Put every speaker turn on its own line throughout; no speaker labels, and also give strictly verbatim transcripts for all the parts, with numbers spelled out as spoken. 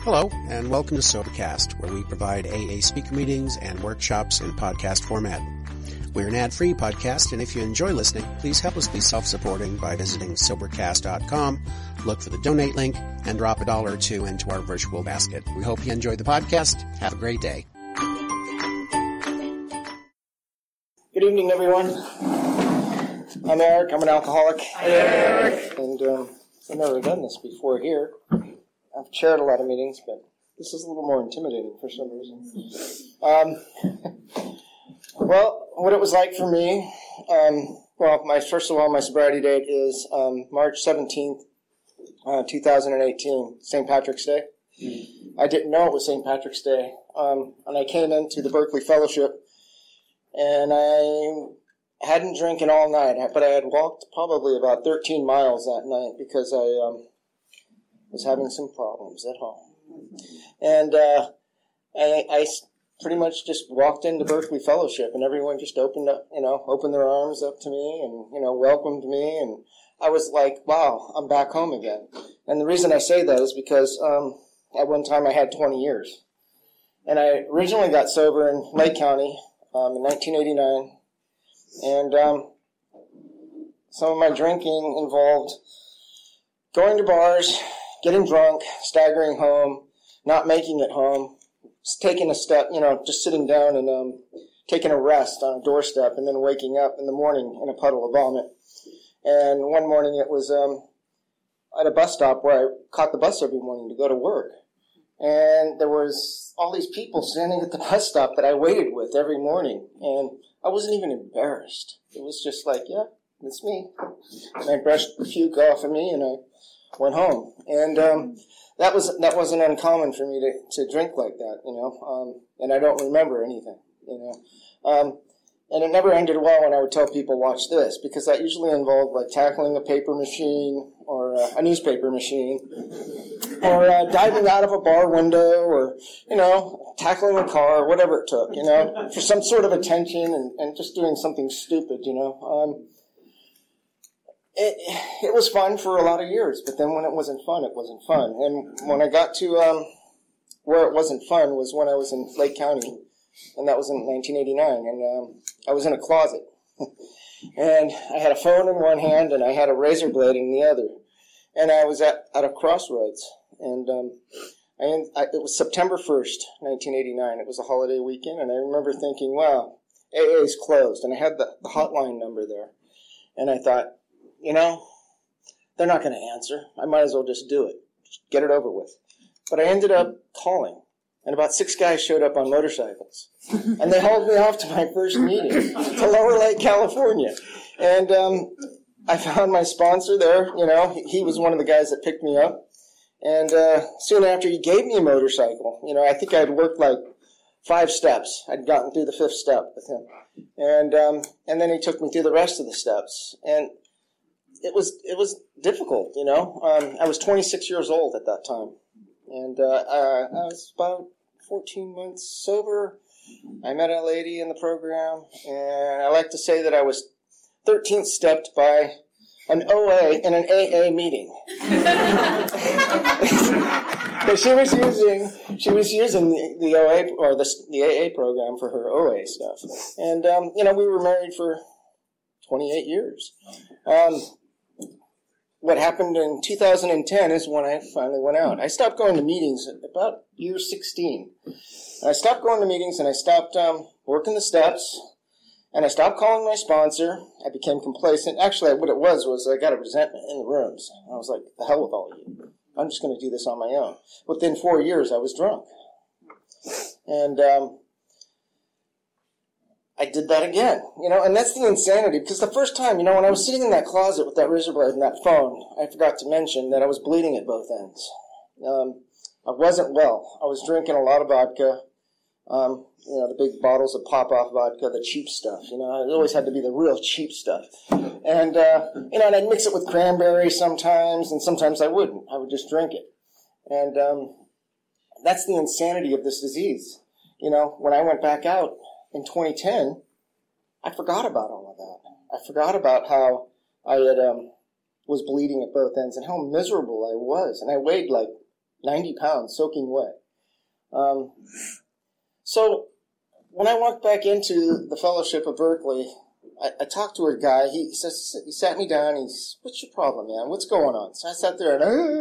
Hello, and welcome to Sobercast, where we provide A A speaker meetings and workshops in podcast format. We're an ad-free podcast, and if you enjoy listening, please help us be self-supporting by visiting Sobercast dot com, look for the donate link, and drop a dollar or two into our virtual basket. We hope you enjoyed the podcast. Have a great day.
Good evening, everyone. I'm Eric. I'm an alcoholic. Hi, Eric. And um, I've never done this before here. I've chaired a lot of meetings, but this is a little more intimidating for some reason. Um, well, what it was like for me, um, well, my first of all, my sobriety date is um, March seventeenth, uh, two thousand eighteen, Saint Patrick's Day. I didn't know it was Saint Patrick's Day, um, and I came into the Berkeley Fellowship, and I hadn't drinking all night, but I had walked probably about thirteen miles that night because I um, was having some problems at home. And uh, I, I pretty much just walked into Berkeley Fellowship, and everyone just opened up, you know, opened their arms up to me and, you know, welcomed me. And I was like, wow, I'm back home again. And the reason I say that is because um, at one time I had twenty years. And I originally got sober in Lake County um, in nineteen eighty-nine. And um, some of my drinking involved going to bars, getting drunk, staggering home, not making it home, taking a step, you know, just sitting down and um, taking a rest on a doorstep, and then waking up in the morning in a puddle of vomit. And one morning it was um, at a bus stop where I caught the bus every morning to go to work. And there was all these people standing at the bus stop that I waited with every morning. And I wasn't even embarrassed. It was just like, yeah, it's me. And I brushed the puke off of me, and I went home. And um, that was that wasn't uncommon for me to, to drink like that, you know. Um, and I don't remember anything, you know. Um, and it never ended well when I would tell people, watch this, because that usually involved like tackling a paper machine or uh, a newspaper machine, or uh, diving out of a bar window, or, you know, tackling a car, whatever it took, you know, for some sort of attention, and, and just doing something stupid, you know. Um, It it was fun for a lot of years, but then when it wasn't fun, it wasn't fun. And when I got to um, where it wasn't fun was when I was in Lake County, and that was in nineteen eighty-nine, and um, I was in a closet. And I had a phone in one hand, and I had a razor blade in the other. And I was at, at a crossroads, and um, I, I, it was September first, nineteen eighty-nine. It was a holiday weekend, and I remember thinking, wow, A A is closed, and I had the, the hotline number there. And I thought, you know, they're not going to answer. I might as well just do it. Just get it over with. But I ended up calling, and about six guys showed up on motorcycles. And they hauled me off to my first meeting to Lower Lake, California. And um, I found my sponsor there. You know, he, he was one of the guys that picked me up. And uh, soon after, he gave me a motorcycle. You know, I think I had worked like five steps. I'd gotten through the fifth step with him. And um, and then he took me through the rest of the steps. And It was it was difficult, you know. Um, I was twenty-six years old at that time, and uh, uh, I was about fourteen months sober. I met a lady in the program, and I like to say that I was thirteenth stepped by an O A in an A A meeting. But she was using she was using the, the O A or the the A A program for her O A stuff, and um, you know, we were married for twenty-eight years. Um, What happened in two thousand ten is when I finally went out. I stopped going to meetings at about year sixteen. And I stopped going to meetings, and I stopped um, working the steps, and I stopped calling my sponsor. I became complacent. Actually, what it was was I got a resentment in the rooms. I was like, the hell with all of you. I'm just going to do this on my own. Within four years, I was drunk. And um, I did that again, you know, and that's the insanity, because the first time, you know, when I was sitting in that closet with that razor blade and that phone, I forgot to mention that I was bleeding at both ends. Um, I wasn't well. I was drinking a lot of vodka, um, you know, the big bottles of pop-off vodka, the cheap stuff, you know, it always had to be the real cheap stuff. And, uh, you know, and I'd mix it with cranberry sometimes, and sometimes I wouldn't. I would just drink it. And um, that's the insanity of this disease. You know, when I went back out in twenty ten, I forgot about all of that. I forgot about how I had um, was bleeding at both ends and how miserable I was. And I weighed like, ninety pounds, soaking wet. Um, so when I walked back into the Fellowship of Berkeley, I, I talked to a guy. He, he says he sat me down. He's, "What's your problem, man? What's going on?" So I sat there and,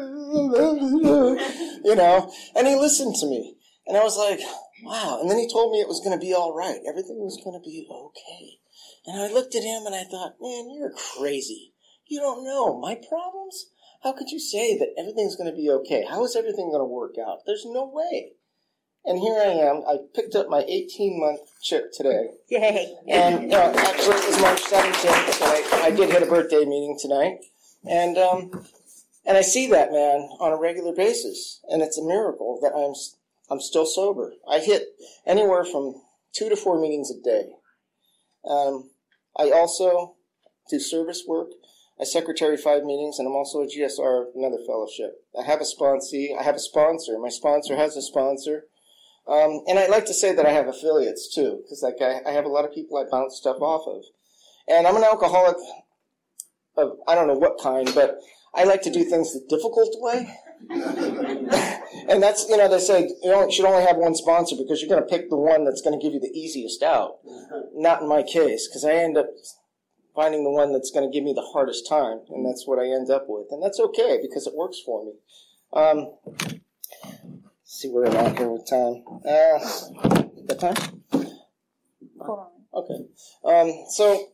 you know, and he listened to me. And I was like, wow. And then he told me it was going to be all right. Everything was going to be okay. And I looked at him and I thought, man, you're crazy. You don't know my problems. How could you say that everything's going to be okay? How is everything going to work out? There's no way. And here I am. I picked up my eighteen-month chip today. Yay. And, you know, actually it was March seventeenth, so I, I did hit a birthday meeting tonight. And um, and I see that man on a regular basis. And it's a miracle that I'm I'm still sober. I hit anywhere from two to four meetings a day. Um, I also do service work. I secretary five meetings, and I'm also a G S R of another fellowship. I have a sponsee. I have a sponsor. My sponsor has a sponsor. Um, and I like to say that I have affiliates, too, because like I, I have a lot of people I bounce stuff off of. And I'm an alcoholic of, I don't know what kind, but I like to do things the difficult way. And that's, you know, they say you know, should only have one sponsor because you're going to pick the one that's going to give you the easiest out. Not in my case, because I end up finding the one that's going to give me the hardest time, and that's what I end up with. And that's okay, because it works for me. Um, let's see where I'm at here with time. Uh, got time?
Hold on.
Okay. Um, so,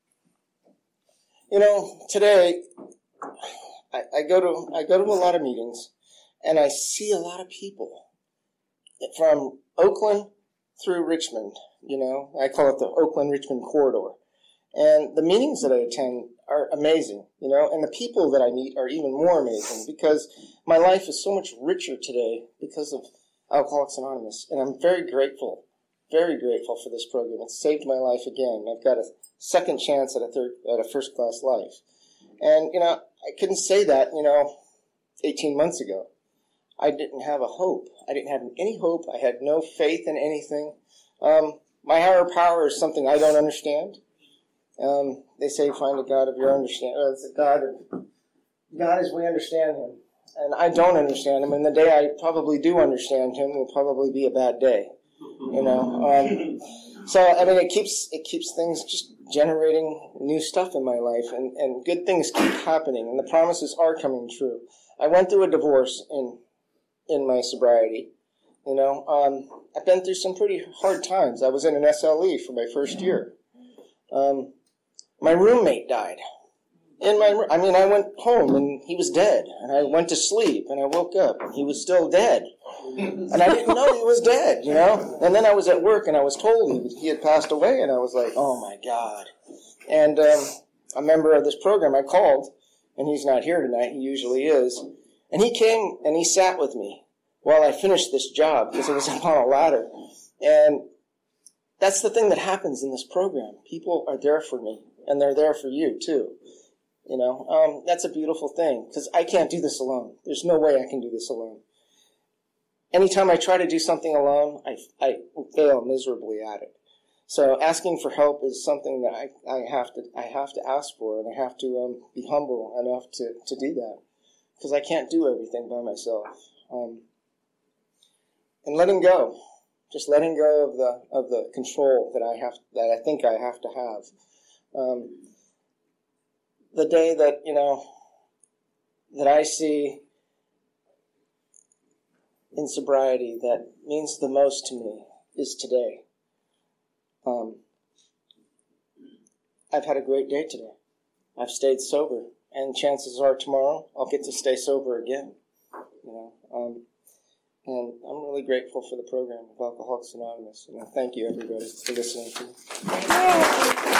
you know, today I, I go to I go to a lot of meetings, and I see a lot of people from Oakland through Richmond. You know, I call it the Oakland-Richmond corridor. And the meetings that I attend are amazing, you know, and the people that I meet are even more amazing because my life is so much richer today because of Alcoholics Anonymous. And I'm very grateful, very grateful for this program. It's saved my life again. I've got a second chance at a third, at a first-class life. And, you know, I couldn't say that, you know, eighteen months ago. I didn't have a hope. I didn't have any hope. I had no faith in anything. Um, my higher power is something I don't understand. Um, they say find a God of your understanding. Uh, it's a God of God as we understand Him, and I don't understand Him. And the day I probably do understand Him will probably be a bad day, you know. Um, so I mean, it keeps it keeps things just generating new stuff in my life, and, and good things keep happening, and the promises are coming true. I went through a divorce in in my sobriety, you know. Um, I've been through some pretty hard times. I was in an S L E for my first year. Um, My roommate died. In my, I mean, I went home and he was dead. And I went to sleep and I woke up and he was still dead. And I didn't know he was dead, you know. And then I was at work and I was told he, he had passed away. And I was like, oh my God. And um, a member of this program I called, and he's not here tonight. He usually is. And he came and he sat with me while I finished this job because it was up on a ladder. And that's the thing that happens in this program. People are there for me. And they're there for you, too. You know, um, that's a beautiful thing, because I can't do this alone. There's no way I can do this alone. Anytime I try to do something alone, I, I fail miserably at it. So asking for help is something that I, I have to I have to ask for, and I have to um, be humble enough to, to do that, because I can't do everything by myself. Um, and letting go, just letting go of the of the control that I have that I think I have to have. Um, the day that, you know, that I see in sobriety that means the most to me is today. Um, I've had a great day today. I've stayed sober, and chances are tomorrow I'll get to stay sober again. You know, um, and I'm really grateful for the program of Alcoholics Anonymous. And I thank you, everybody, for listening to me.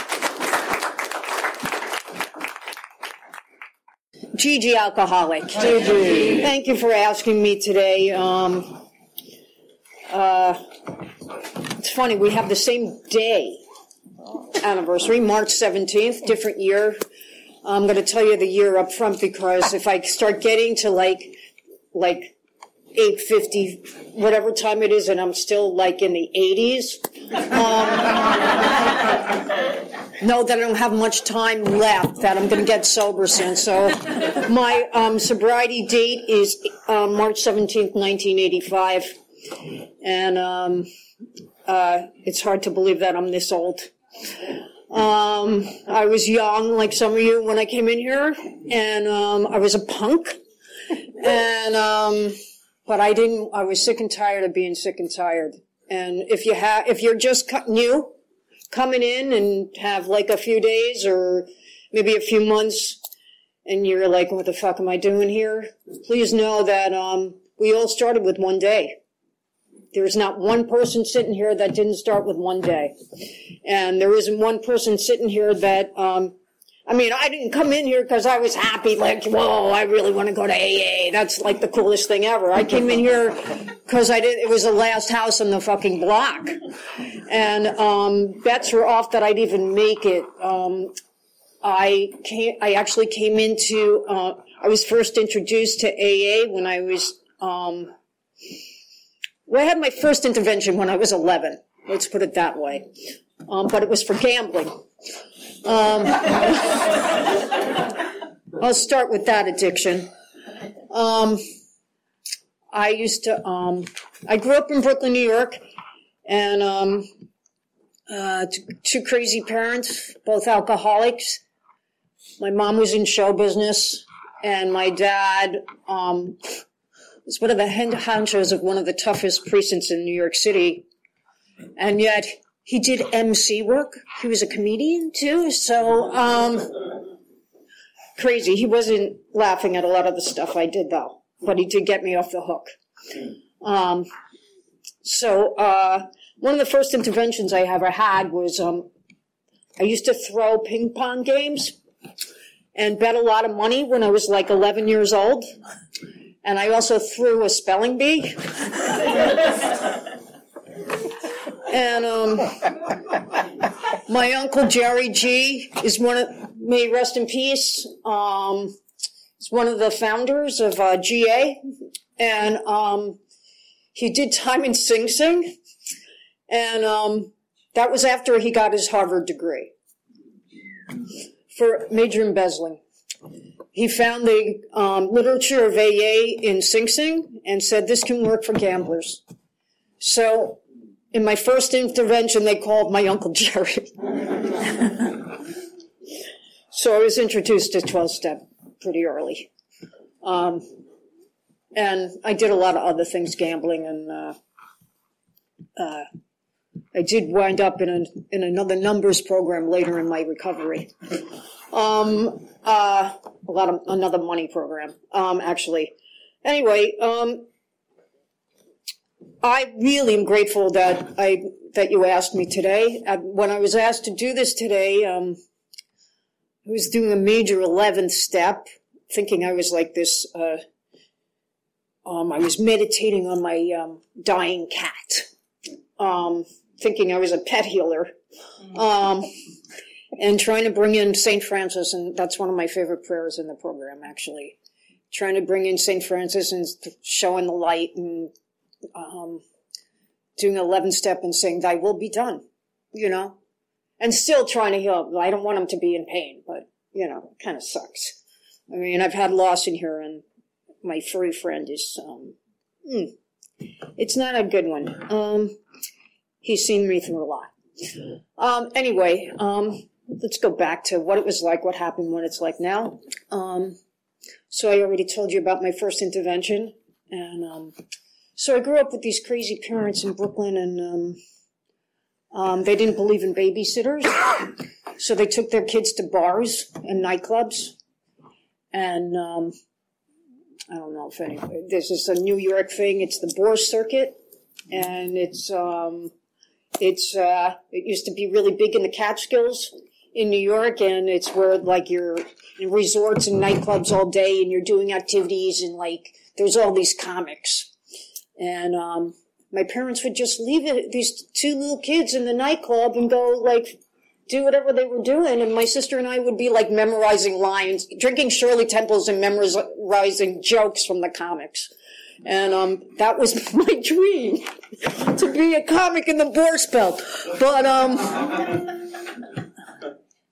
Gigi Alcoholic.
Gigi.
Thank you for asking me today. Um, uh, it's funny, we have the same day anniversary, March seventeenth, different year. I'm going to tell you the year up front because if I start getting to like, like eight fifty, whatever time it is, and I'm still like in the eighties, um, know that I don't have much time left, that I'm going to get sober soon. So my um, sobriety date is uh, March seventeenth, nineteen eighty-five. And um, uh, it's hard to believe that I'm this old. Um, I was young, like some of you, when I came in here. And um, I was a punk. And um, but I didn't, I was sick and tired of being sick and tired. And if you have, if you're just new, coming in and have like a few days or maybe a few months, and you're like, what the fuck am I doing here? Please know that um, we all started with one day. There's not one person sitting here that didn't start with one day. And there isn't one person sitting here that, um, I mean, I didn't come in here because I was happy, like, whoa, I really want to go to A A. That's like the coolest thing ever. I came in here because I did, it was the last house on the fucking block. And, um, bets were off that I'd even make it. Um, I came, I actually came into, uh, I was first introduced to A A when I was, um, well, I had my first intervention when I was eleven. Let's put it that way. Um, but it was for gambling. Um, I'll start with that addiction. Um, I used to, um, I grew up in Brooklyn, New York, and, um, uh, two, two crazy parents, both alcoholics. My mom was in show business, and my dad, um, was one of the head honchos of one of the toughest precincts in New York City. And yet, he did M C work. He was a comedian, too. So, um, crazy. He wasn't laughing at a lot of the stuff I did, though. But he did get me off the hook. Um, so, uh, one of the first interventions I ever had was, um, I used to throw ping pong games and bet a lot of money when I was like eleven years old. And I also threw a spelling bee. And um, my uncle Jerry G is one of, may he rest in peace, um, is one of the founders of uh, G A. And um, he did time in Sing Sing. And um, that was after he got his Harvard degree for major embezzling. He found the um, literature of A A in Sing Sing and said, this can work for gamblers. So in my first intervention, they called my Uncle Jerry. So I was introduced to twelve-step pretty early. Um, and I did a lot of other things, gambling, and uh, uh, I did wind up in, a, in another numbers program later in my recovery. Um, uh, a lot of, another money program, um, actually. Anyway, um, I really am grateful that I, that you asked me today. I, when I was asked to do this today, um, I was doing a major eleventh step, thinking I was like this, uh, um, I was meditating on my, um, dying cat, um, thinking I was a pet healer. Um, And trying to bring in Saint Francis, and that's one of my favorite prayers in the program, actually. Trying to bring in Saint Francis and showing the light and um, doing an eleventh step and saying, thy will be done, you know. And still trying to heal. I don't want him to be in pain, but, you know, it kind of sucks. I mean, I've had loss in here, and my furry friend is, um, mm, it's not a good one. Um, he's seen me through a lot. Um, anyway, um, let's go back to what it was like, what happened, what it's like now. Um, so I already told you about my first intervention. And um, so I grew up with these crazy parents in Brooklyn, and um, um, they didn't believe in babysitters. So they took their kids to bars and nightclubs. And um, I don't know if anyway, this is a New York thing. It's the Bourse Circuit. And it's... Um, It's, uh, it used to be really big in the Catskills in New York, and it's where, like, you're in resorts and nightclubs all day, and you're doing activities, and, like, there's all these comics. And, um, my parents would just leave it, these two little kids in the nightclub and go, like, do whatever they were doing, and my sister and I would be, like, memorizing lines, drinking Shirley Temples and memorizing jokes from the comics. And um, that was my dream, to be a comic in the Bourse Belt. But um,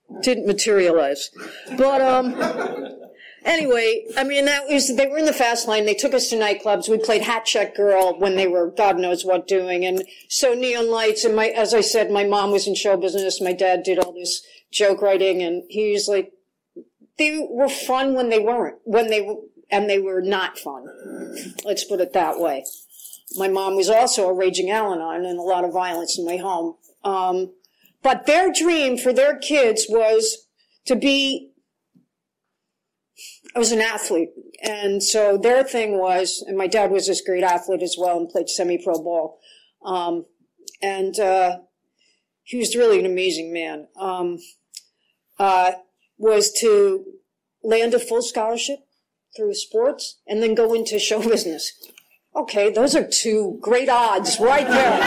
didn't materialize. But, um, anyway, I mean, that was, they were in the fast lane. They took us to nightclubs. We played Hat Check Girl when they were God knows what doing. And so Neon Lights, and my, as I said, my mom was in show business. My dad did all this joke writing, and he was like, they were fun when they weren't, when they were, and they were not fun. Let's put it that way. My mom was also a raging Al-Anon and a lot of violence in my home. Um, but their dream for their kids was to be, I was an athlete. And so their thing was, and my dad was this great athlete as well and played semi-pro ball. Um, and, uh, he was really an amazing man. Um, uh, was to land a full scholarship through sports and then go into show business. Okay, those are two great odds right there.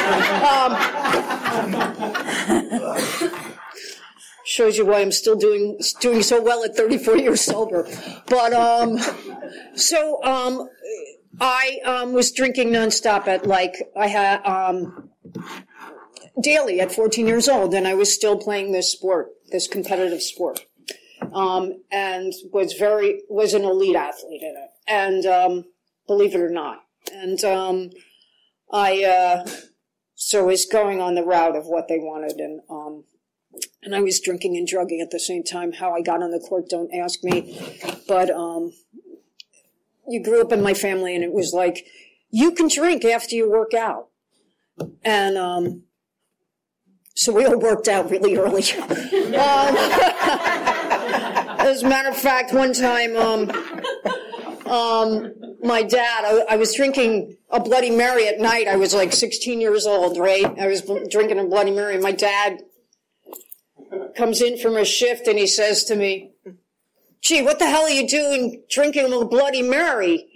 Um, shows you why I'm still doing doing so well at thirty-four years sober. But um, so um, I um, was drinking nonstop at like I had um, daily at fourteen years old, and I was still playing this sport, this competitive sport, um, and was very was an elite athlete in it, and um, believe it or not. And um, I uh, so was going on the route of what they wanted, and um, and I was drinking and drugging at the same time. How I got on the court, don't ask me. But um, you grew up in my family, and it was like, you can drink after you work out. And um, so we all worked out really early. um, as a matter of fact, one time... Um, Um, my dad, I, I was drinking a Bloody Mary at night. I was like sixteen years old, right? I was drinking a Bloody Mary. My dad comes in from a shift and he says to me, gee, what the hell are you doing drinking a Bloody Mary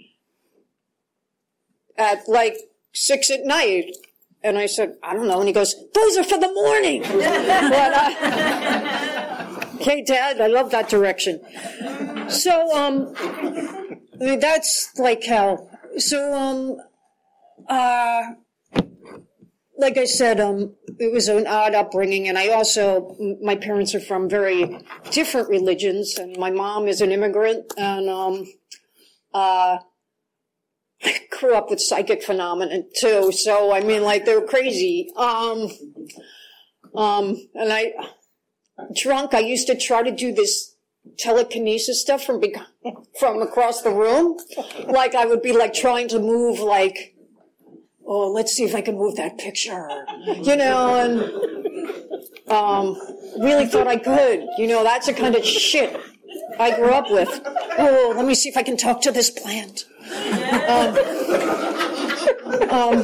at like six at night? And I said, I don't know. And he goes, those are for the morning. But, uh, okay, Dad, I love that direction. So, um... I mean, that's like how, so, um, uh, like I said, um, it was an odd upbringing, and I also, my parents are from very different religions, and my mom is an immigrant, and, um, uh, I grew up with psychic phenomena, too, so, I mean, like, they were crazy, um, um, and I, drunk, I used to try to do this telekinesis stuff from from across the room. Like I would be like trying to move like, oh, let's see if I can move that picture. You know, and um, really thought I could. You know, that's the kind of shit I grew up with. Oh, let me see if I can talk to this plant. Um, um,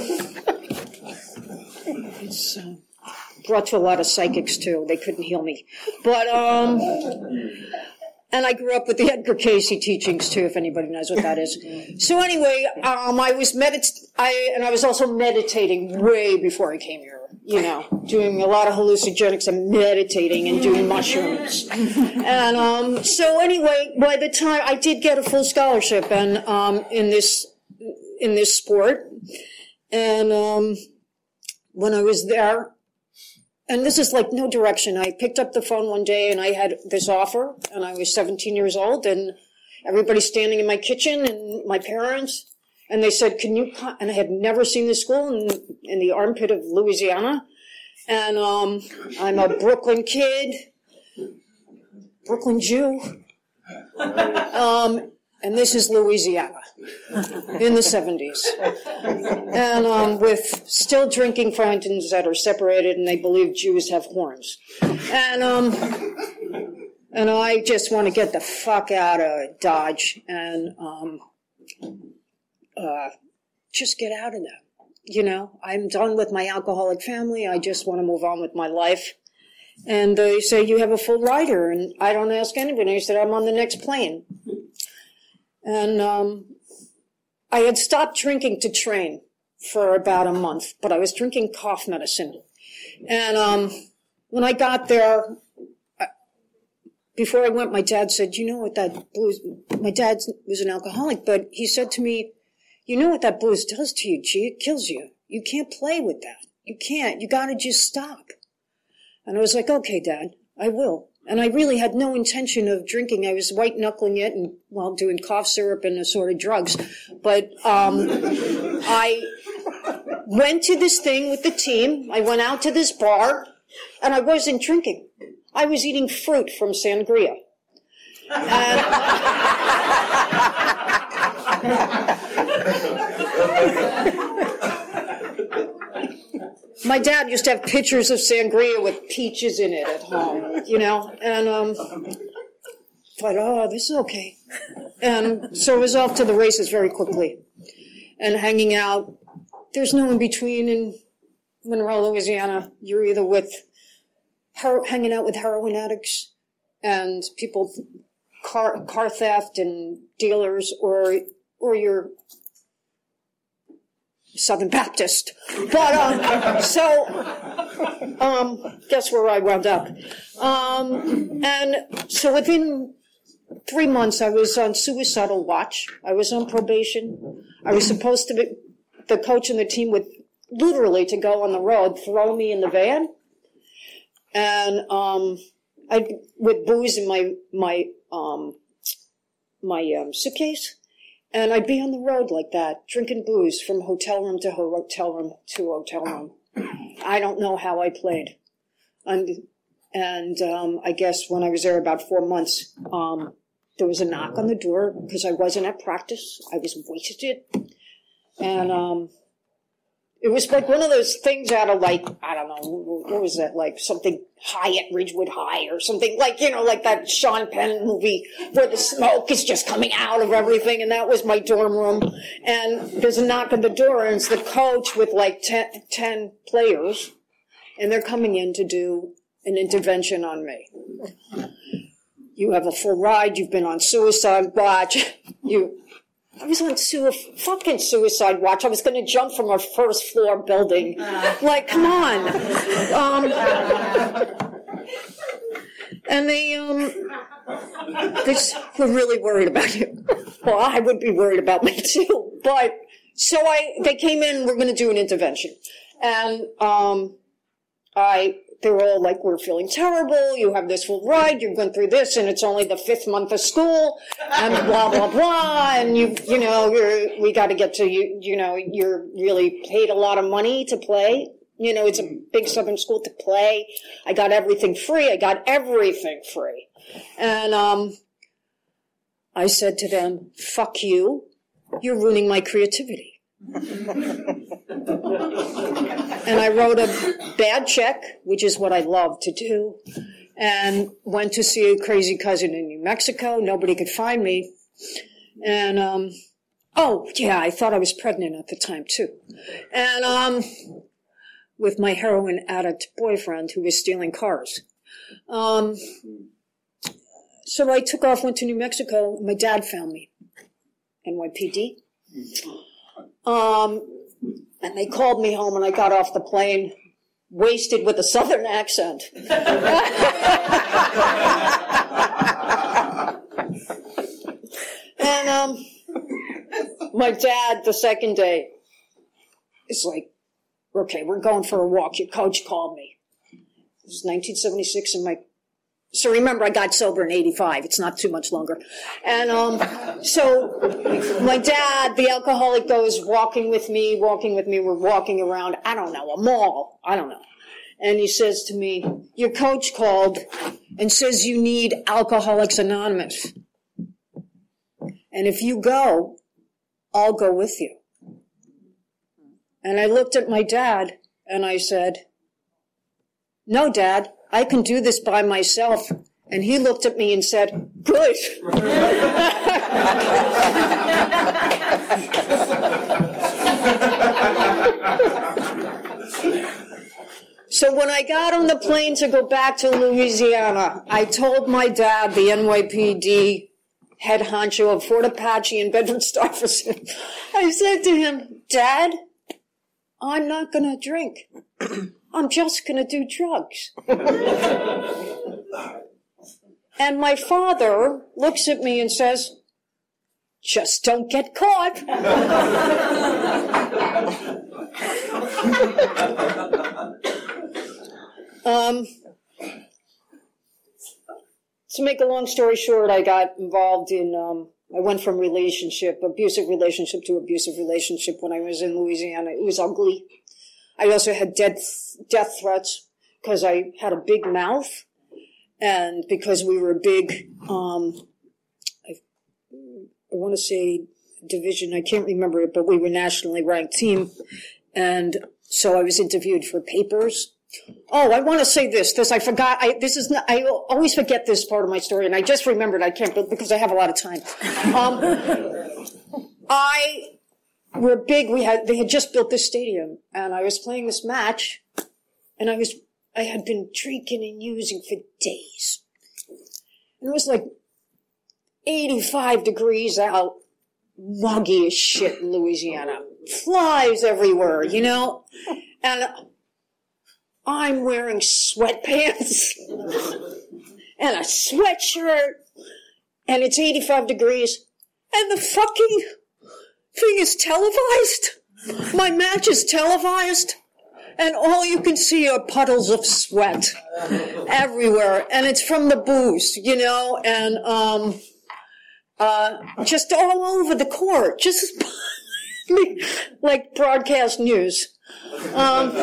it's uh, brought to a lot of psychics, too. They couldn't heal me. But, um... And I grew up with the Edgar Cayce teachings, too, if anybody knows what that is. So anyway, um, I was medit- I, and I was also meditating way before I came here, you know, doing a lot of hallucinogenics and meditating and doing mushrooms. And, um, so anyway, by the time I did get a full scholarship and, um, in this, in this sport. And, um, when I was there, and this is like no direction. I picked up the phone one day and I had this offer and I was seventeen years old and everybody's standing in my kitchen and my parents and they said, can you come? And I had never seen this school in, in the armpit of Louisiana. And, um, I'm a Brooklyn kid, Brooklyn Jew. Um, and this is Louisiana in the seventies. And um, with still drinking fountains that are separated and they believe Jews have horns. And um, and I just want to get the fuck out of Dodge and um, uh, just get out of there. You know, I'm done with my alcoholic family. I just want to move on with my life. And they say, you have a full rider. And I don't ask anybody. I said, I'm on the next plane. And um, I had stopped drinking to train for about a month, but I was drinking cough medicine. And um, when I got there, I, before I went, my dad said, you know what that booze, my dad was an alcoholic, but he said to me, you know what that booze does to you, G? It kills you. You can't play with that. You can't. You got to just stop. And I was like, okay, Dad, I will. And I really had no intention of drinking. I was white-knuckling it and, well, doing cough syrup and assorted drugs. But um, I went to this thing with the team. I went out to this bar, and I wasn't drinking. I was eating fruit from sangria. And my dad used to have pictures of sangria with peaches in it at home, you know, and um, thought, oh, this is okay. And so I was off to the races very quickly and hanging out. There's no in between in Monroe, Louisiana. You're either with her- hanging out with heroin addicts and people, car, car theft and dealers, or or you're Southern Baptist. But, um, so, um, guess where I wound up. Um, and so within three months, I was on suicidal watch. I was on probation. I was supposed to be, the coach and the team would literally, to go on the road, throw me in the van. And, um, I, with booze in my, my, um, my, um, suitcase. And I'd be on the road like that, drinking booze from hotel room to hotel room to hotel room. I don't know how I played. And, and um, I guess when I was there about four months, um, there was a knock on the door because I wasn't at practice. I was wasted. And um, it was like one of those things out of like, I don't know, what was that, like something high at Ridgewood High or something, like, you know, like that Sean Penn movie where the smoke is just coming out of everything, and that was my dorm room. And there's a knock on the door, and it's the coach with like ten, ten players, and they're coming in to do an intervention on me. You have a full ride, you've been on suicide watch, you... I was on su- fucking suicide watch. I was going to jump from a first floor building. Like, come on. Um, and they, um, they were really worried about you. Well, I would be worried about me too. But, so I, they came in and we're going to do an intervention. And, um, I, they were all like, we're feeling terrible, you have this full ride, you're going through this, and it's only the fifth month of school, and blah, blah, blah, and you, you know, you're, we got to get to, you, you know, you're really paid a lot of money to play. You know, it's a big Southern school to play. I got everything free. I got everything free. And, um, I said to them, fuck you, you're ruining my creativity. And I wrote a bad check, which is what I love to do, and went to see a crazy cousin in New Mexico. Nobody could find me. And, um, oh, yeah, I thought I was pregnant at the time, too. And, um, with my heroin addict boyfriend who was stealing cars. Um, so I took off, went to New Mexico, and my dad found me. N Y P D. Um, and they called me home, and I got off the plane wasted with a Southern accent. And um, my dad, the second day, is like, okay, we're going for a walk. Your coach called me. It was nineteen seventy-six, and my So remember, I got sober in eighty-five. It's not too much longer. And um, so my dad, the alcoholic, goes walking with me, walking with me. We're walking around, I don't know, a mall. I don't know. And he says to me, your coach called and says you need Alcoholics Anonymous. And if you go, I'll go with you. And I looked at my dad and I said, no, Dad, I can do this by myself. And he looked at me and said, good. So when I got on the plane to go back to Louisiana, I told my dad, the N Y P D head honcho of Fort Apache and Bedford-Stuyvesant, I said to him, Dad, I'm not going to drink. I'm just going to do drugs. And my father looks at me and says, just don't get caught. um, to make a long story short, I got involved in, um, I went from relationship, abusive relationship to abusive relationship when I was in Louisiana. It was ugly. I also had death, death threats because I had a big mouth and because we were a big, um, I, I want to say division, I can't remember it, but we were nationally ranked team. And so I was interviewed for papers. Oh, I want to say this. This I forgot. I this is not, I always forget this part of my story, and I just remembered. I can't because I have a lot of time. Um, I we're big. We had they had just built this stadium, and I was playing this match, and I was I had been drinking and using for days. And it was like eighty-five degrees out, muggy as shit in Louisiana, flies everywhere, you know, and I'm wearing sweatpants and a sweatshirt, and it's eighty-five degrees, and the fucking thing is televised. My match is televised, and all you can see are puddles of sweat everywhere, and it's from the booze, you know, and um, uh, just all over the court, just like broadcast news. Um,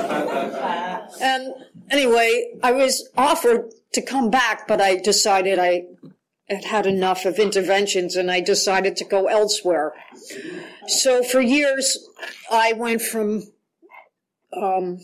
and anyway, I was offered to come back, but I decided I had had enough of interventions and I decided to go elsewhere. So for years, I went from, um,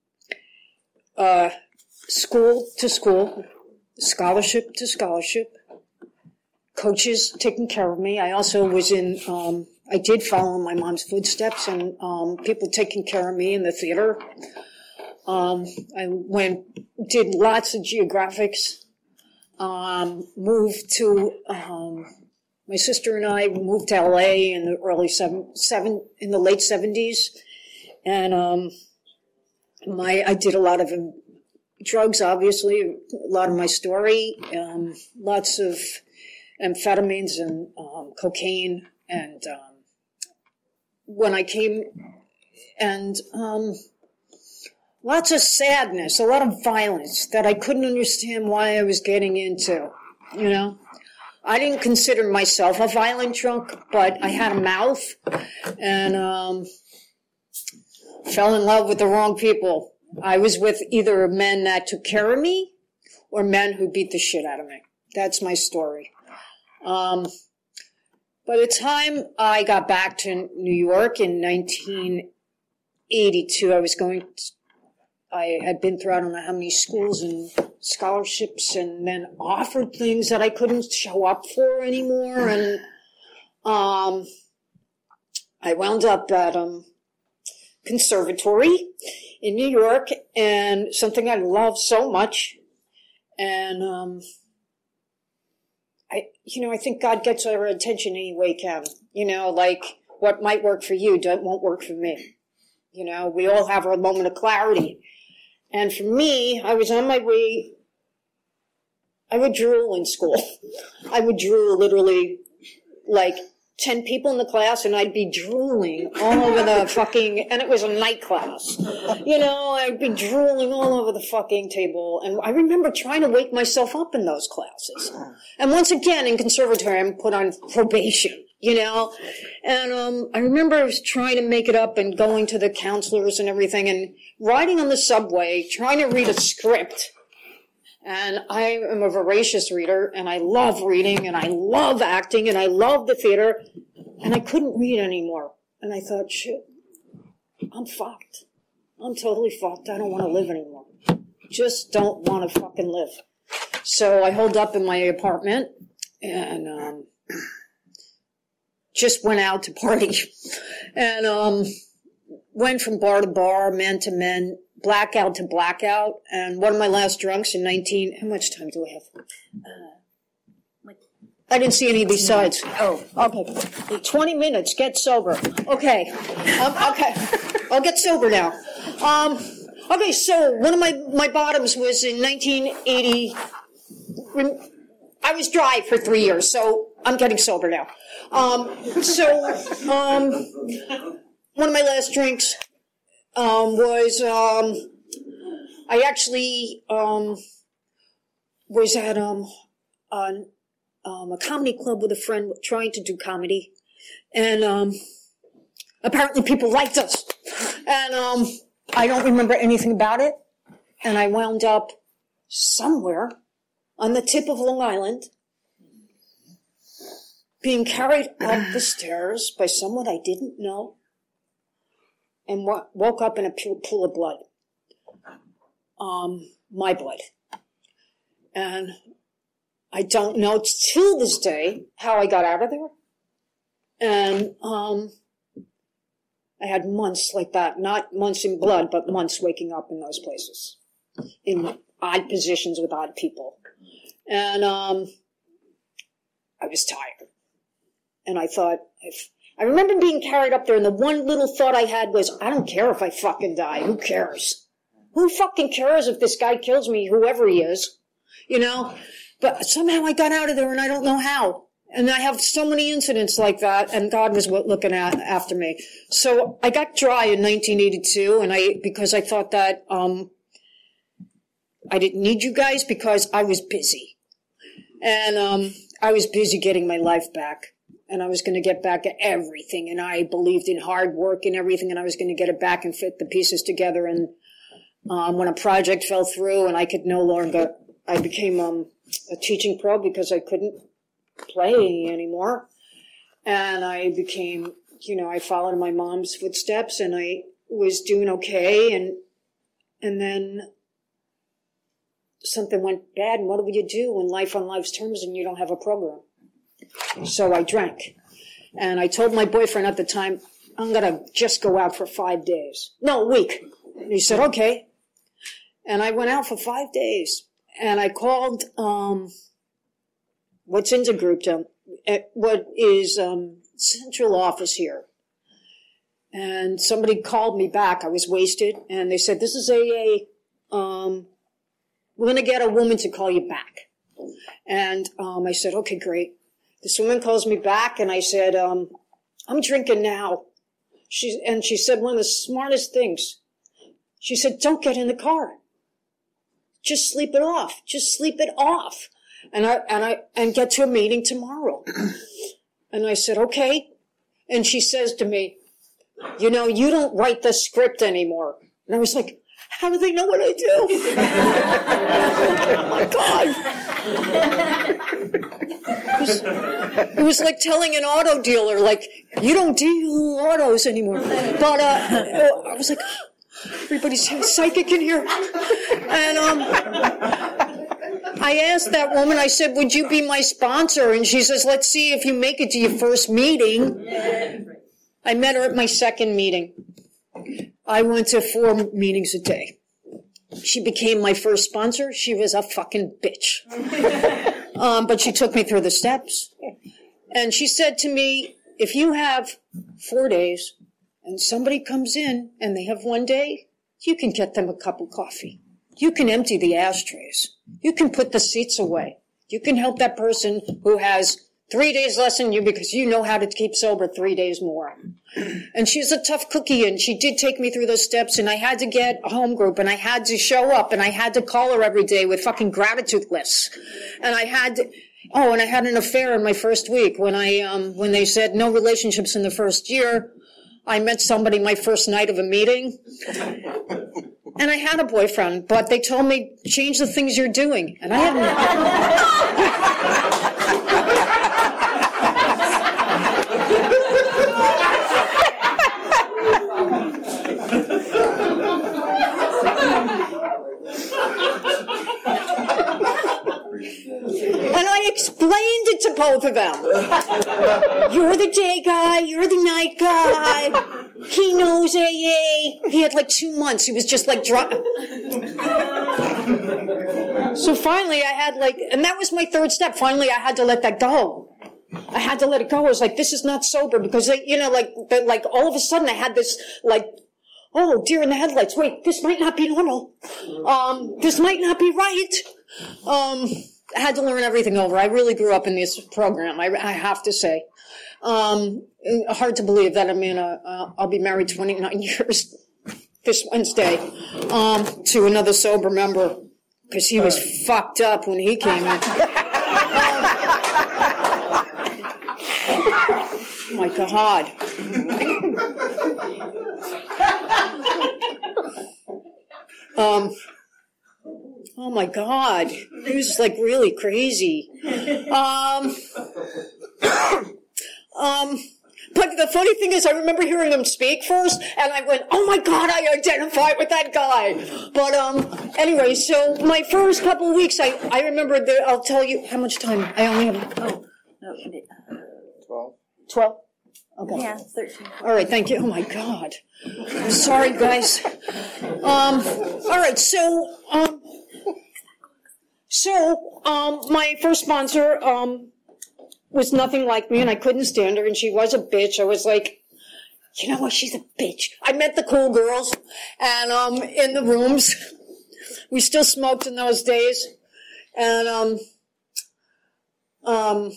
uh, school to school, scholarship to scholarship, coaches taking care of me. I also was in, um, I did follow in my mom's footsteps and um, people taking care of me in the theater. Um, I went, did lots of geographics, um, moved to, um, my sister and I moved to L A in the early seven, seven, in the late seventies. And um, my, I did a lot of um, drugs, obviously, a lot of my story, um, lots of amphetamines and um, cocaine and, um, when I came, and um, lots of sadness, a lot of violence that I couldn't understand why I was getting into, you know. I didn't consider myself a violent drunk, but I had a mouth, and um, fell in love with the wrong people. I was with either men that took care of me or men who beat the shit out of me. That's my story. Um By the time I got back to New York in nineteen eighty-two, I was going, to, I had been through I don't know how many schools and scholarships and then offered things that I couldn't show up for anymore. And um, I wound up at um conservatory in New York, and something I love so much. And um I, you know, I think God gets our attention any way he can. You know, like what might work for you don't, won't work for me. You know, we all have our moment of clarity. And for me, I was on my way, I would drool in school. I would drool literally like ten people in the class and I'd be drooling all over the fucking, and it was a night class. You know, I'd be drooling all over the fucking table. And I remember trying to wake myself up in those classes. And once again, in conservatory, I'm put on probation, you know. And um, I remember trying to make it up and going to the counselors and everything and riding on the subway, trying to read a script. And I am a voracious reader, and I love reading, and I love acting, and I love the theater, and I couldn't read anymore. And I thought, shit, I'm fucked. I'm totally fucked. I don't want to live anymore. Just don't want to fucking live. So I holed up in my apartment, and um, just went out to party. And um, went from bar to bar, men to men, blackout to blackout, and one of my last drunks in nineteen, how much time do I have? Uh, I didn't see any of these sides. Oh, okay. twenty minutes, get sober. Okay. Um, okay. I'll get sober now. Um, okay, so one of my, my bottoms was in nineteen eighty. I was dry for three years, so I'm getting sober now. Um, so, um, one of my last drinks Um, was, um, I actually, um, was at, um, on um, a comedy club with a friend trying to do comedy. And um, apparently people liked us. And um, I don't remember anything about it. And I wound up somewhere on the tip of Long Island being carried up the stairs by someone I didn't know and w- woke up in a pool, pool of blood. Um, my blood. And I don't know till this day how I got out of there. And um, I had months like that, not months in blood, but months waking up in those places, in odd positions with odd people. And um, I was tired. And I thought, if, I remember being carried up there, and the one little thought I had was, I don't care if I fucking die. Who cares? Who fucking cares if this guy kills me, whoever he is? You know? But somehow I got out of there, and I don't know how. And I have so many incidents like that, and God was looking at, after me. So I got dry in nineteen eighty-two, and I because I thought that um, I didn't need you guys because I was busy. And um, I was busy getting my life back. And I was going to get back at everything. And I believed in hard work and everything, and I was going to get it back and fit the pieces together. And um, when a project fell through and I could no longer, I became um, a teaching pro because I couldn't play anymore. And I became, you know, I followed my mom's footsteps, and I was doing okay. And and then something went bad. And what do you do when life on life's terms and you don't have a program? So I drank. And I told my boyfriend at the time, I'm going to just go out for five days. No, a week. And he said, okay. And I went out for five days. And I called um, what's Intergroup, um, what is um, central office here. And somebody called me back. I was wasted. And they said, this is A A. Um, we're going to get a woman to call you back. And um, I said, okay, great. This woman calls me back, and I said, um, I'm drinking now. She, and she said one of the smartest things. She said, don't get in the car. Just sleep it off. Just sleep it off. And I, and I, and get to a meeting tomorrow. And I said, okay. And she says to me, you know, you don't write the script anymore. And I was like, how do they know what I do? Oh my God. It was, it was like telling an auto dealer, like, you don't deal autos anymore. But uh, I was like, everybody's psychic in here. And um, I asked that woman, I said, would you be my sponsor? And she says, let's see if you make it to your first meeting. I met her at my second meeting. I went to four meetings a day. She became my first sponsor. She was a fucking bitch. Um, but she took me through the steps. And she said to me, if you have four days and somebody comes in and they have one day, you can get them a cup of coffee. You can empty the ashtrays. You can put the seats away. You can help that person who has three days less than you because you know how to keep sober three days more. And she's a tough cookie, and she did take me through those steps, and I had to get a home group, and I had to show up, and I had to call her every day with fucking gratitude lists. And I had to, oh, and I had an affair in my first week when I, um, when they said no relationships in the first year. I met somebody my first night of a meeting. And I had a boyfriend, but they told me, change the things you're doing. And I hadn't. And I explained it to both of them. You're the day guy, you're the night guy. He knows A A. He had like two months. He was just like dry. So finally I had like, and that was my third step. Finally I had to let that go. I had to let it go. I was like, this is not sober, because they, you know, like, like all of a sudden I had this like, oh, deer in the headlights. Wait, this might not be normal. Um, this might not be right. Um, I had to learn everything over. I really grew up in this program, I, I have to say. Um, hard to believe that I'm in a, uh, I'll be married twenty-nine years this Wednesday, um, to another sober member, because he was fucked up when he came in. my God. um, oh my God. He was like really crazy. Um, um, but the funny thing is I remember hearing him speak first and I went, oh my God, I identify with that guy. But um, anyway, so my first couple of weeks, I, I remember that, I'll tell you how much time. I only have, oh, no,
Twelve.
twelve? Okay.
Yeah, thirteen.
All right, thank you. Oh my God. I'm sorry, guys. Um, all right, so, um, so, um, my first sponsor, um, was nothing like me and I couldn't stand her and she was a bitch. I was like, you know what? She's a bitch. I met the cool girls and, um, in the rooms. We still smoked in those days. And, um, um,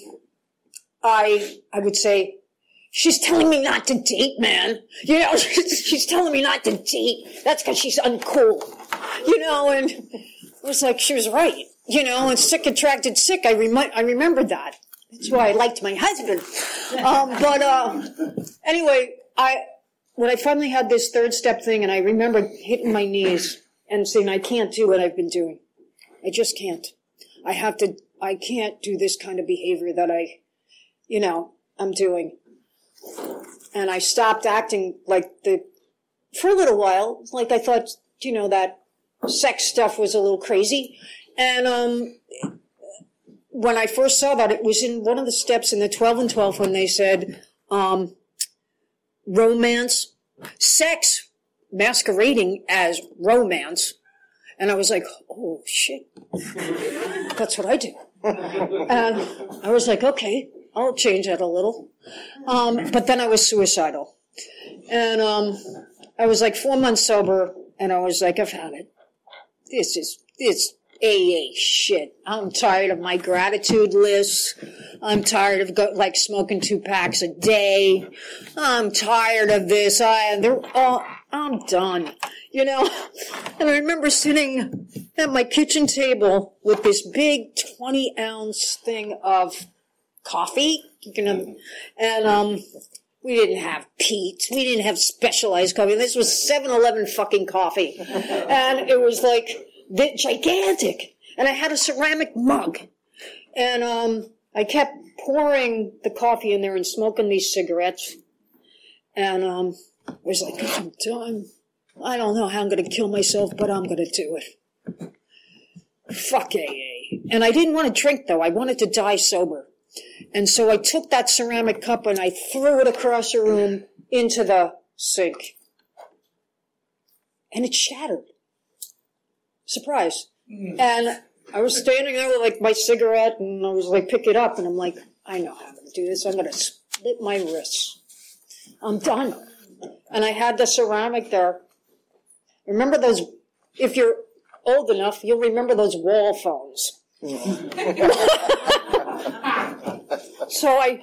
I, I would say, she's telling me not to date, man. You know, she's, she's telling me not to date. That's because she's uncool. You know, and it was like, she was right. You know, and sick attracted sick. I remi- I remembered that. That's why I liked my husband. Um, but, uh, anyway, I, when I finally had this third step thing and I remembered hitting my knees and saying, I can't do what I've been doing. I just can't. I have to, I can't do this kind of behavior that I, you know, I'm doing. And I stopped acting like the, for a little while, like I thought, you know, that sex stuff was a little crazy. And, um, when I first saw that, it was in one of the steps in the twelve and twelve when they said, um, romance, sex masquerading as romance. And I was like, oh shit, that's what I do. And I was like, okay, I'll change that a little. Um, but then I was suicidal. And, um, I was like four months sober and I was like, I've had it. This is, this A A shit. I'm tired of my gratitude lists. I'm tired of go, like smoking two packs a day. I'm tired of this. I, they're all, I'm done. You know? And I remember sitting at my kitchen table with this big twenty ounce thing of coffee, you know, and um, we didn't have Pete's, we didn't have specialized coffee. This was seven eleven fucking coffee, and it was like gigantic. And I had a ceramic mug, and um, I kept pouring the coffee in there and smoking these cigarettes, and um, I was like, I'm done. I don't know how I'm going to kill myself, but I'm going to do it. Fuck A A. And I didn't want to drink though. I wanted to die sober. And so I took that ceramic cup and I threw it across the room into the sink. And it shattered. Surprise. Mm. And I was standing there with like my cigarette and I was like, pick it up. And I'm like, I know how to do this. I'm going to split my wrists. I'm done. And I had the ceramic there. Remember those, if you're old enough, you'll remember those wall phones. So I,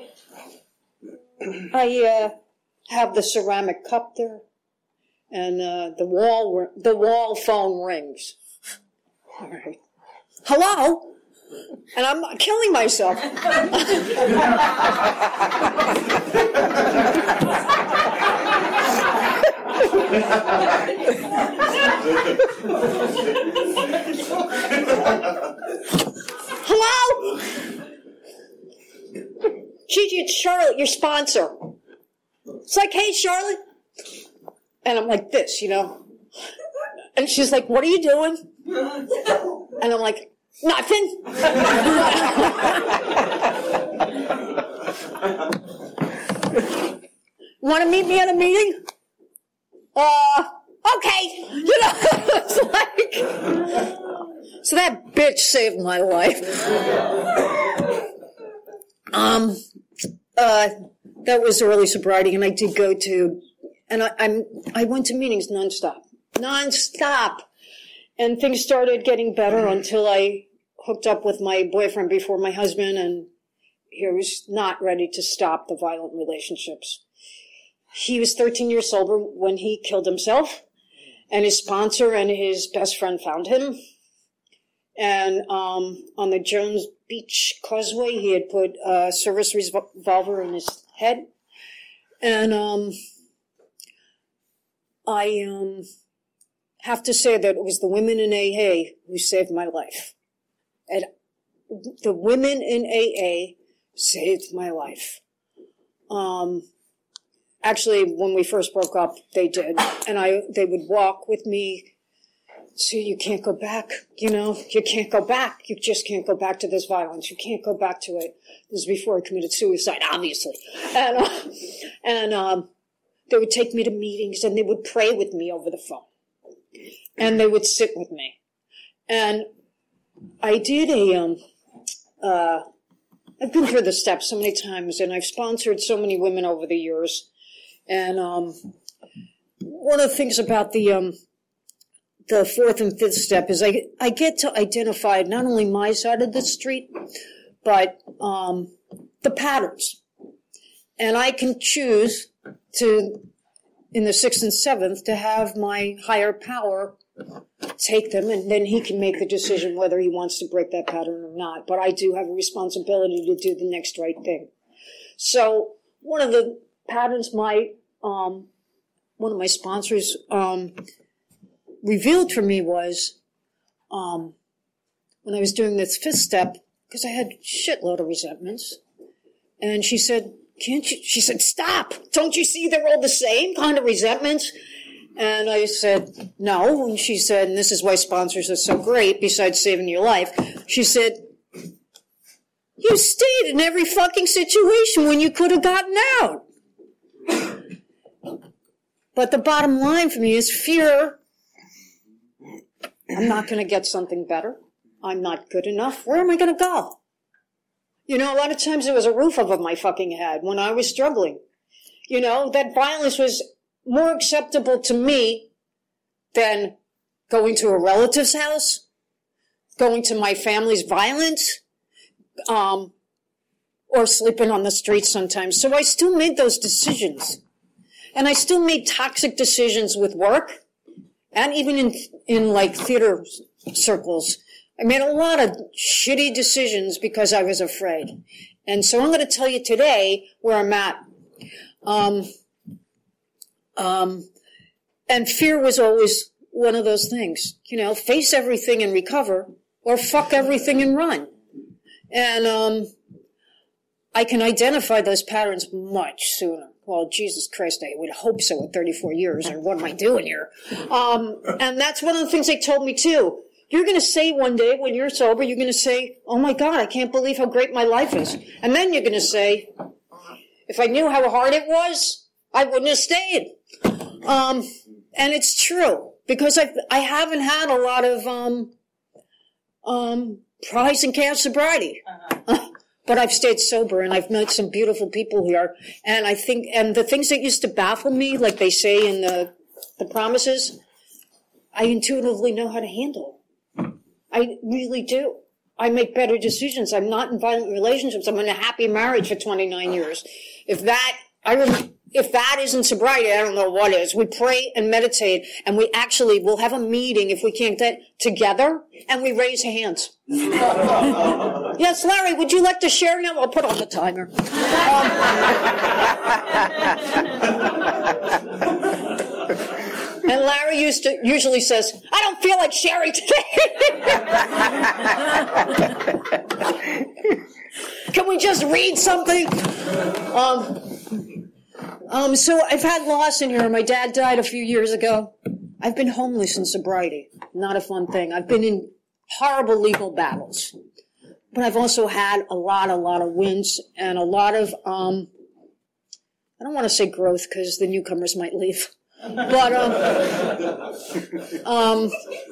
I uh, have the ceramic cup there, and uh, the wall, the wall phone rings. All right, hello, and I'm killing myself. Hello? Gigi, it's Charlotte, your sponsor. It's like, hey, Charlotte. And I'm like this, you know. And she's like, what are you doing? And I'm like, nothing. Want to meet me at a meeting? Uh, okay. You know, it's like, so that bitch saved my life. Um, uh, that was early sobriety, and I did go to, and I, I'm, I went to meetings nonstop, nonstop, and things started getting better until I hooked up with my boyfriend before my husband, and he was not ready to stop the violent relationships. He was thirteen years sober when he killed himself, and his sponsor and his best friend found him. And um, on the Jones Beach Causeway, he had put a service revolver in his head. And um, I um, have to say that it was the women in A A who saved my life. And the women in A A saved my life. Um, actually, when we first broke up, they did. And I, they would walk with me. So you can't go back, you know, you can't go back. You just can't go back to this violence. You can't go back to it. This is before I committed suicide, obviously. And, uh, and, um, they would take me to meetings and they would pray with me over the phone. And they would sit with me. And I did a, um, uh, I've been through the steps so many times and I've sponsored so many women over the years. And, um, one of the things about the, um, the fourth and fifth step is I, I get to identify not only my side of the street, but um, the patterns. And I can choose to, in the sixth and seventh, to have my higher power take them, and then he can make the decision whether he wants to break that pattern or not. But I do have a responsibility to do the next right thing. So one of the patterns my, um, one of my sponsors, um, revealed for me was, um, when I was doing this fifth step, because I had a shitload of resentments, and she said, can't you, she said, stop, don't you see they're all the same kind of resentments? And I said, no, and she said, and this is why sponsors are so great, besides saving your life, she said, you stayed in every fucking situation when you could have gotten out. But the bottom line for me is fear. I'm not going to get something better. I'm not good enough. Where am I going to go? You know, a lot of times there was a roof over my fucking head when I was struggling. You know, that violence was more acceptable to me than going to a relative's house, going to my family's violence, um, or sleeping on the streets sometimes. So I still made those decisions. And I still made toxic decisions with work. And even in, in like theater circles, I made a lot of shitty decisions because I was afraid. And so I'm going to tell you today where I'm at. Um, um, and fear was always one of those things, you know, face everything and recover or fuck everything and run. And, um, I can identify those patterns much sooner. Well, Jesus Christ, I would hope so at thirty-four years, or what am I doing here? Um, and that's one of the things they told me, too. You're going to say one day when you're sober, you're going to say, oh, my God, I can't believe how great my life is. And then you're going to say, if I knew how hard it was, I wouldn't have stayed. Um, and it's true, because I I haven't had a lot of um, um, prize and cash sobriety. Uh-huh. But I've stayed sober, and I've met some beautiful people here. And I think, and the things that used to baffle me, like they say in the, the promises, I intuitively know how to handle. I really do. I make better decisions. I'm not in violent relationships. I'm in a happy marriage for twenty-nine years. If that, I rem- if that isn't sobriety, I don't know what is. We pray and meditate, and we actually will have a meeting if we can't get together, and we raise hands. Yes, Larry, would you like to share now? I'll put on the timer. Um, and Larry used to usually says, I don't feel like sharing today. Can we just read something? Um, um, so I've had loss in here. My dad died a few years ago. I've been homeless in sobriety. Not a fun thing. I've been in horrible legal battles. But I've also had a lot, a lot of wins and a lot of, um, I don't want to say growth because the newcomers might leave. But, um, um,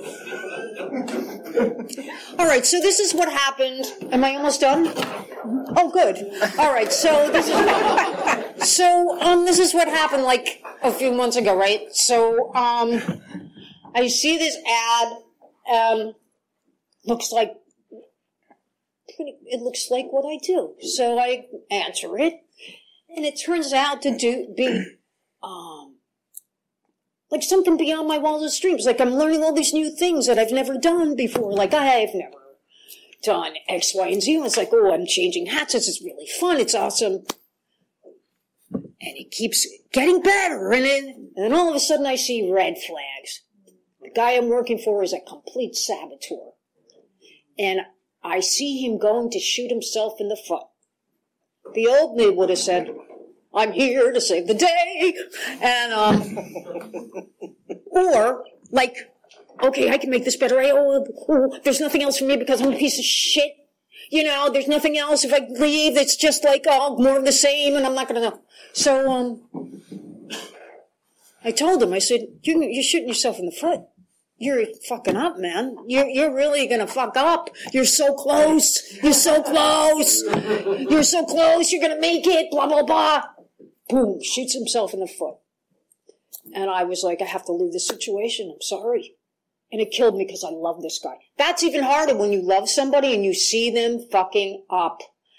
all right, so this is what happened. Am I almost done? Oh, good. All right, so this is what, so, um, this is what happened like a few months ago, right? So, um, I see this ad, um, looks like, pretty, it looks like what I do. So I answer it, and it turns out to do, be, um, like something beyond my wildest dreams. Like I'm learning all these new things that I've never done before. Like I've never done X, Y, and Z. And it's like, oh, I'm changing hats. This is really fun. It's awesome. And it keeps getting better. And then, and then all of a sudden I see red flags. The guy I'm working for is a complete saboteur. And I see him going to shoot himself in the foot. The old me would have said, I'm here to save the day. And, um, or, like, okay, I can make this better. I, oh, oh, there's nothing else for me because I'm a piece of shit. You know, there's nothing else. If I leave, it's just like, oh, more of the same, and I'm not going to know. So, um, I told him, I said, you, you're shooting yourself in the foot. You're fucking up, man. You're, you're really going to fuck up. You're so close. You're so close. You're so close. You're going to make it, blah, blah, blah. Boom, shoots himself in the foot. And I was like, I have to leave this situation. I'm sorry. And it killed me because I love this guy. That's even harder when you love somebody and you see them fucking up.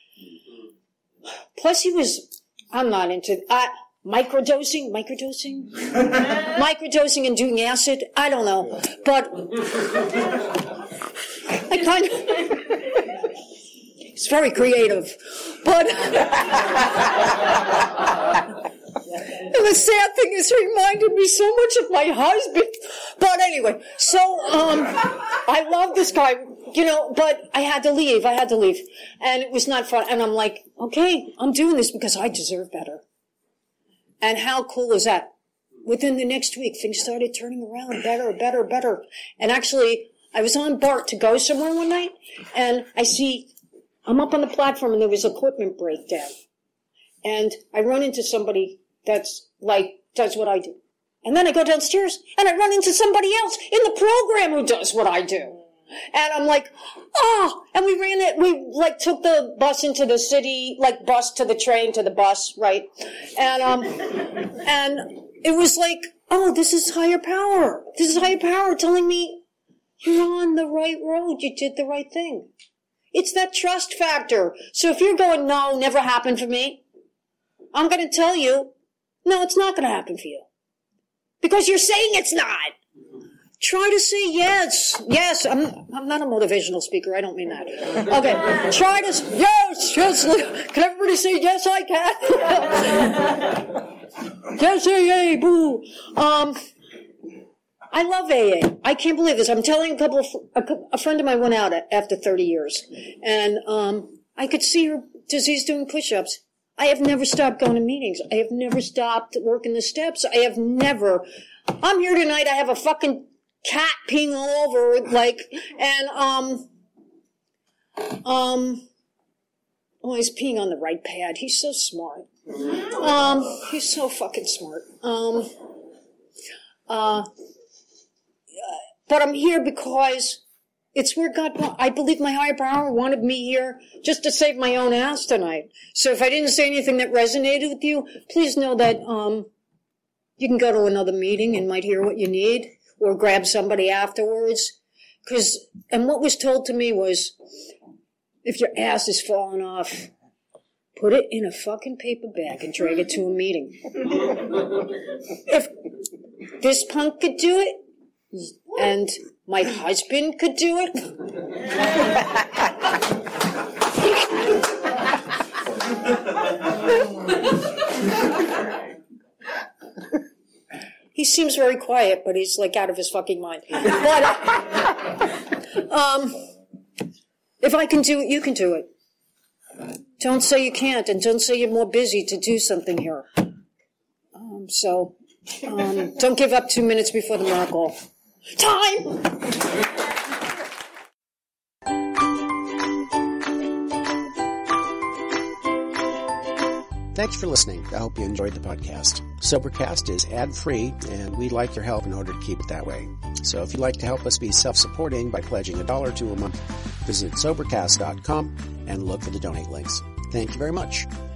Plus he was, I'm not into, uh, microdosing, microdosing, microdosing and doing acid. I don't know. But I kind of, it's very creative. But, and the sad thing is, it reminded me so much of my husband. But anyway, so, um, I love this guy, you know, but I had to leave. I had to leave. And it was not fun. And I'm like, okay, I'm doing this because I deserve better. And how cool is that? Within the next week, things started turning around better, better, better. And actually, I was on BART to go somewhere one night, and I see, I'm up on the platform, and there was equipment breakdown. And I run into somebody that's like, does what I do. And then I go downstairs and I run into somebody else in the program who does what I do. And I'm like, oh, and we ran it, we like took the bus into the city, like bus to the train to the bus, right? And, um, and it was like, oh, this is higher power. This is higher power telling me you're on the right road. You did the right thing. It's that trust factor. So if you're going, no, never happened for me, I'm going to tell you, no, it's not going to happen for you. Because you're saying it's not. Try to say yes. Yes, I'm, I'm not a motivational speaker. I don't mean that. Okay. Try to, yes, yes. Can everybody say yes, I can? Yes, A A, boo. Um, I love A A. I can't believe this. I'm telling a couple of, a, a friend of mine went out after thirty years. And, um, I could see her disease doing push-ups. I have never stopped going to meetings. I have never stopped working the steps. I have never, I'm here tonight. I have a fucking cat peeing all over, like, and, um, um, oh, he's peeing on the right pad. He's so smart. Um, he's so fucking smart. Um, uh, but I'm here because it's where God, I believe my higher power wanted me here just to save my own ass tonight. So if I didn't say anything that resonated with you, please know that, um, you can go to another meeting and might hear what you need, or grab somebody afterwards. Cause, and what was told to me was, if your ass is falling off, put it in a fucking paper bag and drag it to a meeting. If this punk could do it, and my husband could do it, he seems very quiet, but he's like out of his fucking mind. But, um, if I can do it, you can do it. Don't say you can't, and don't say you're more busy to do something here. Um, so, um, don't give up two minutes before the miracle. Time!
Thanks for listening. I hope you enjoyed the podcast. Sobercast is ad-free, and we'd like your help in order to keep it that way. So if you'd like to help us be self-supporting by pledging a dollar to a month, visit Sobercast dot com and look for the donate links. Thank you very much.